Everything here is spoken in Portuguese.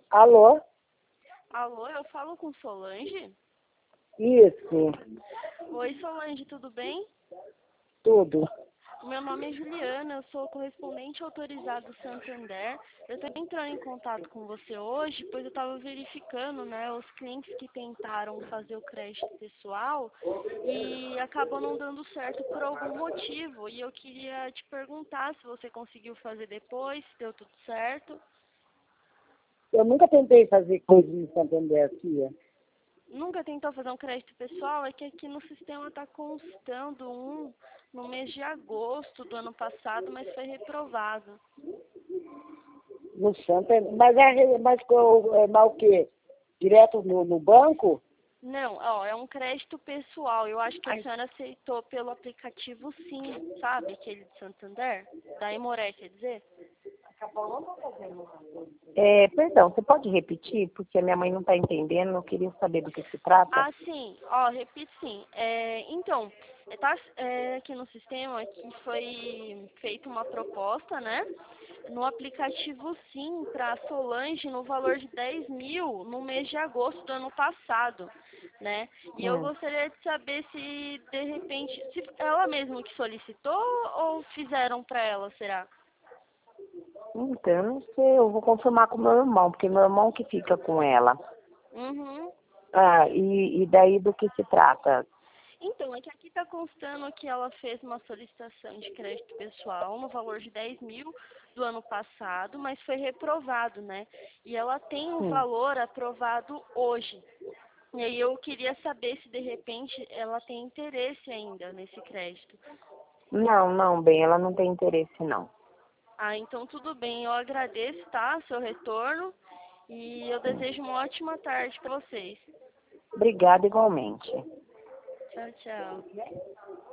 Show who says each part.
Speaker 1: Alô?
Speaker 2: Alô, eu falo com Solange?
Speaker 1: Isso,
Speaker 2: Oi, Solange, tudo bem?
Speaker 1: tudo.
Speaker 2: Meu nome é Juliana, eu sou correspondente autorizado do Santander. Eu estou entrando em contato com você hoje, pois eu estava verificando, né, os clientes que tentaram fazer o crédito pessoal e acabou não dando certo por algum motivo. E eu queria te perguntar se você conseguiu fazer depois, se deu tudo certo.
Speaker 1: Eu nunca tentei fazer coisa em Santander, tia.
Speaker 2: Nunca tentou fazer um crédito pessoal? É que aqui no sistema está constando um no mês de agosto do ano passado, mas foi reprovado.
Speaker 1: No Santander. Mas o quê? Direto no banco?
Speaker 2: Não, ó, é um crédito pessoal. Eu acho que a senhora aceitou pelo aplicativo Sim, sabe? Aquele de Santander, da Emoré, quer dizer?
Speaker 3: Perdão, você pode repetir? Porque a minha mãe não está entendendo, eu queria saber do que se trata.
Speaker 2: Ah, sim. Ó, repito sim. Então, tá aqui no sistema que foi feita uma proposta, né? No aplicativo Sim, para Solange, no valor de 10.000 no mês de agosto do ano passado, né? E eu gostaria de saber se, de repente, se ela mesma que solicitou ou fizeram para ela, será?
Speaker 3: Então, eu não sei, eu vou confirmar com meu irmão, porque meu irmão que fica com ela.
Speaker 2: Uhum.
Speaker 3: E daí do que se trata?
Speaker 2: Então, é que aqui está constando que ela fez uma solicitação de crédito pessoal no valor de 10.000 do ano passado, mas foi reprovado, né? E ela tem um valor aprovado hoje. E aí eu queria saber se de repente ela tem interesse ainda nesse crédito.
Speaker 3: Não, bem, ela não tem interesse, não.
Speaker 2: Ah, então tudo bem, eu agradeço, tá, seu retorno e eu desejo uma ótima tarde para vocês.
Speaker 3: Obrigada igualmente.
Speaker 2: Tchau, tchau.